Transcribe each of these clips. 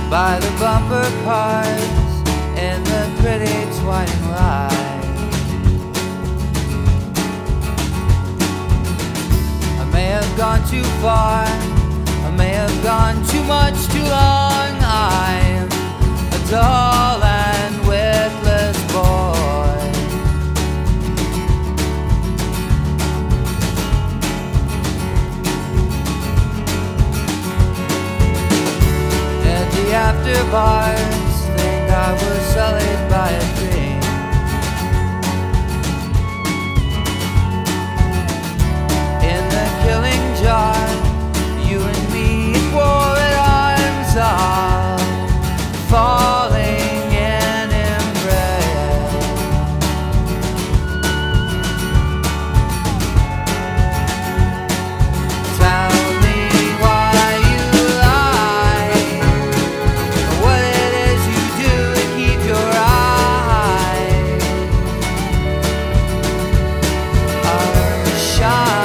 by the bumper cars in the pretty twining light. I may have gone too far, I may have gone too much too long. I'm a dull and witless boy. At the after bars, think I was sullied by a dream. In the killing jar, you and me wore at arms, all falling in embrace. Tell me why you lie, what it is you do to keep your eyes shine.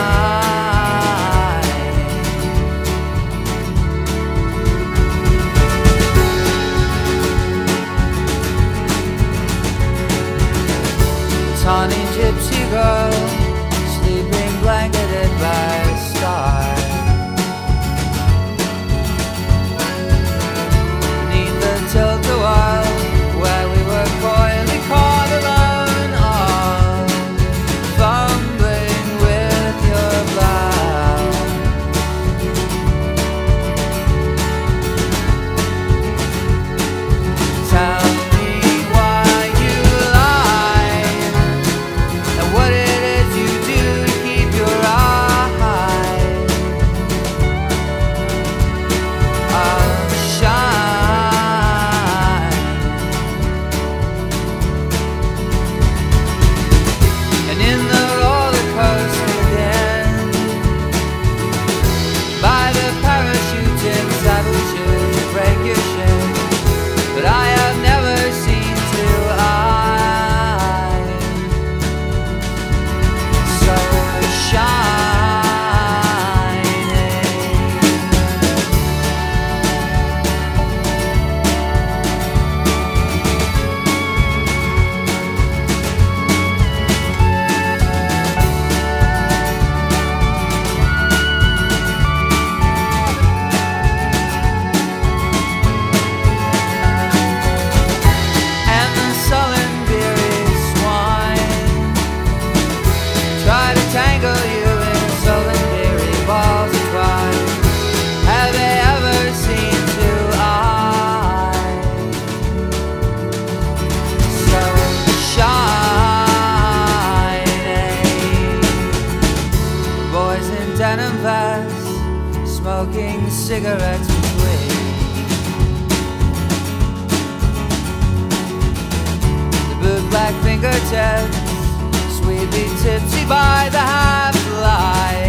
Tawny gypsy girl, sleeping blanketed by a star. Neath the tilt-a-whirl, where we were coyly caught alone, all fumbling with your blouse. Tell me why you lie, and what it is you do to keep your eyes shine. And in the roller coaster den, by the parachute inside which you break your shin, but I have never seen two eyes so shining. And the sullen beery swine try to tangle you in sullen beery balls of twine. Have they ever seen two eyes so shining? Boys in denim vests, smoking cigarettes with weed. The boot-black fingertips, sweetly tipsy by the half-light.